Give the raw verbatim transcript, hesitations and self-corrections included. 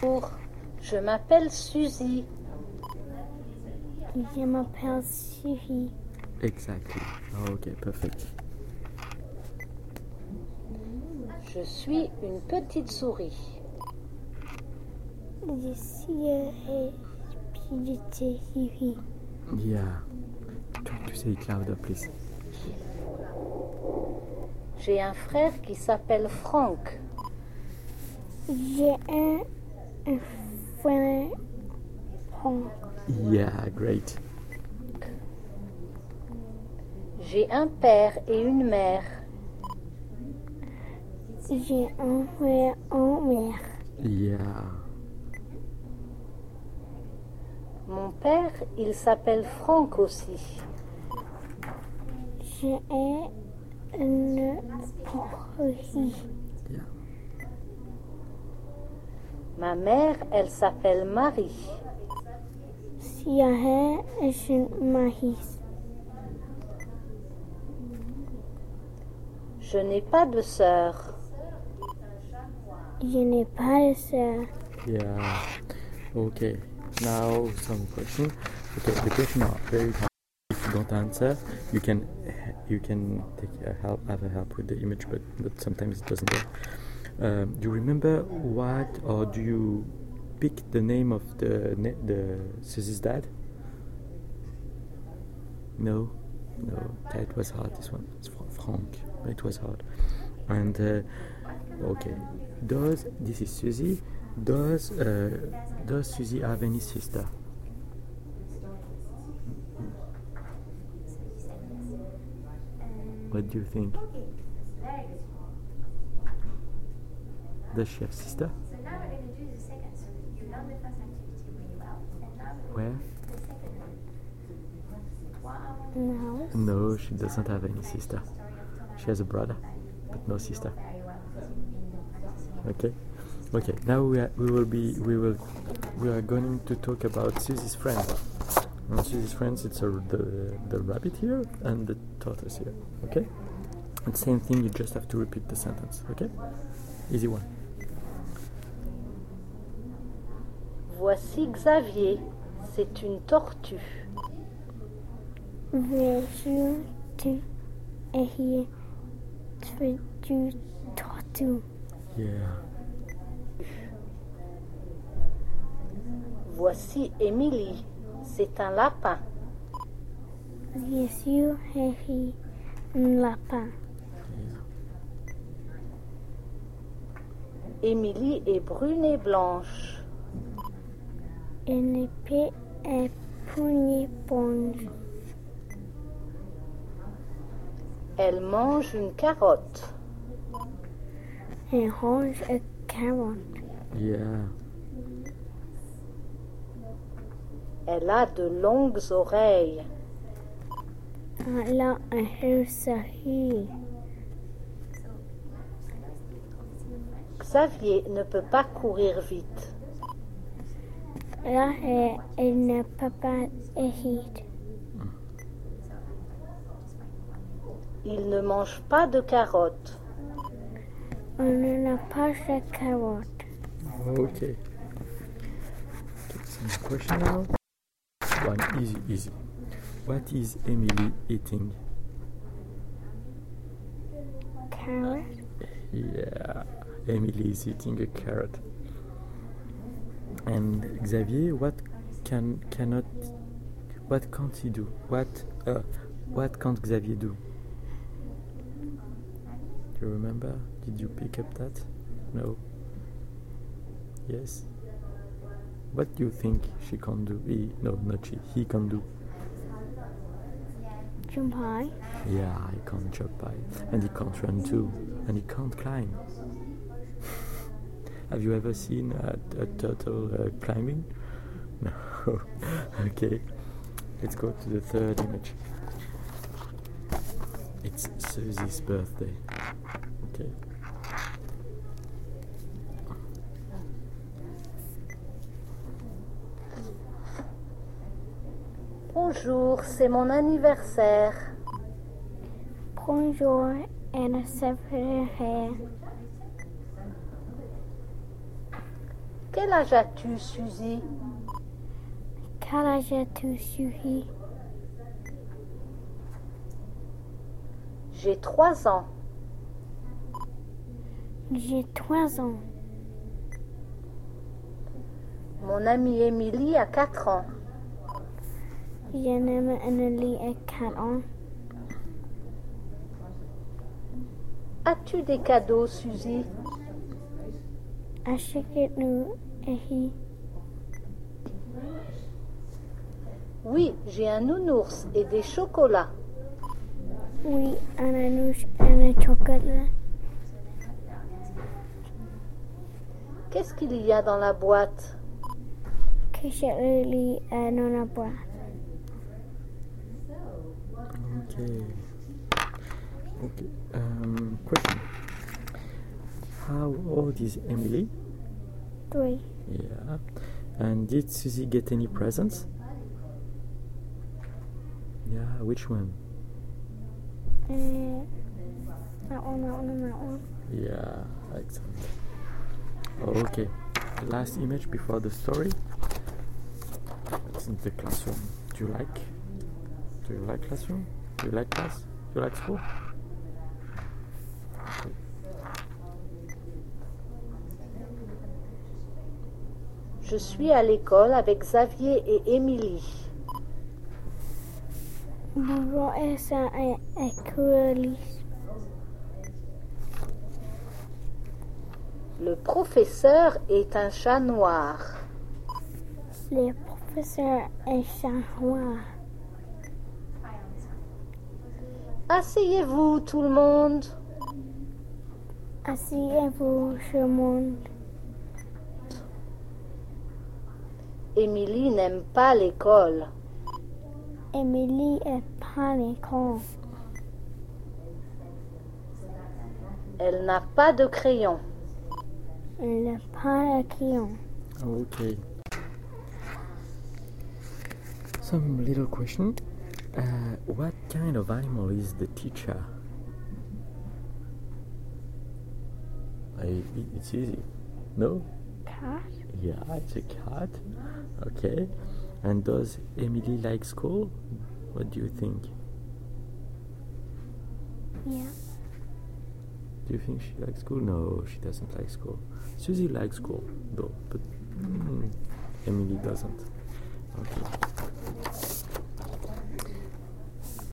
Bonjour, je m'appelle Suzy. Je m'appelle Suzy. Exactly. Okay, perfect. Je suis une petite souris. Je suis une petite souris. Yeah. Try to say it louder, please. J'ai un frère qui s'appelle Frank. J'ai un, un frère Frank. Yeah, great. J'ai un père et une mère. J'ai un frère et une mère. Yeah. Mon père, il s'appelle Frank aussi. J'ai une aussi. Yeah. Ma mère, elle s'appelle Marie. J'ai une mari. Je n'ai pas de sœur. Je n'ai pas de sœur. Yeah. Okay. Now some question. Okay, the question are very hard. If you don't answer, you can you can take a help, have a help with the image, but, but sometimes it doesn't work. Um, do you remember what, or do you pick the name of the the Susie's dad? No, no. That was hard. This one, it's Frank. It was hard. And uh, okay, does this is Susie? Does uh, does Susie have any sister? What do you think? Does she have sister? So now we're going to do the second. So you've done the first activity really well. And now we're Where? going to do the second one. What I want to No. No, she doesn't have any sister. She has a brother, but no sister. very well because you've been practicing. Okay. Okay. Now we are, we will be we will we are going to talk about Susie's friend. And Susie's friends, it's a, the the rabbit here and the tortoise here. Okay. And same thing. You just have to repeat the sentence. Okay. Easy one. Voici Xavier. C'est une tortue. Veux-tu tu es tu tortue? Yeah. Voici Émilie. C'est un lapin. Je suis Harry, un lapin. Émilie est brune et blanche. Une épée est poignée bonne. Elle mange une carotte. Elle range une carotte. Yeah. Elle a de longues oreilles. Elle a un herserie. Xavier ne peut pas courir vite. Là, elle, elle ne peut pas hésiter. Il ne mange pas de carottes. On n'a pas de carotte. Okay. Some question now. One easy, easy. What is Emily eating? Carrot? Yeah, Emily is eating a carrot. And Xavier, what can cannot, what can't he do? What uh, what can't Xavier do? Do you remember? Did you pick up that? No. Yes. What do you think she can do? He, no, not she. He can do. Jump high? Yeah, he can't jump high, and he can't run too, and he can't climb. Have you ever seen a, a turtle uh, climbing? No. Okay, let's go to the third image. It's Susie's birthday. Okay. Bonjour, c'est mon anniversaire. Bonjour, anniversaire. Quel âge as-tu, Suzy? Quel âge as-tu, Suzy? J'ai trois ans. J'ai trois ans. Mon amie Émilie a quatre ans. J'ai une amie Emily à quatre ans. As-tu des cadeaux, Suzy? Achète-nous un. Oui, j'ai un nounours et des chocolats. Oui, un anouche et un chocolat. Qu'est-ce qu'il y a dans la boîte? Qu'est-ce qu'il y a dans la boîte? Okay. Okay. Um, question. How old is Emily? Three. Yeah. And did Susie get any presents? Yeah, which one? Uh, that one, that one, and that one. Yeah, excellent. Okay. Last image before the story. It's in the classroom. Do you like? Do you like classroom? Do you like class? Do you like school? Okay. Je suis à l'école avec Xavier et Émilie. Bonjour, et ça est école. Le professeur est un chat noir. Le professeur est chanois. Asseyez-vous, tout le monde. Asseyez-vous, tout le monde. Émilie n'aime pas l'école. Emily est pas à l'école. Elle n'a pas de crayon. Elle n'a pas de crayon. Okay. Some little question. Uh, what kind of animal is the teacher? I, it's easy. No? Cat? Yeah, it's a cat. Okay. And does Emily like school? What do you think? Yeah. Do you think she likes school? No, she doesn't like school. Susie likes school, though, but mm, Emily doesn't. Okay.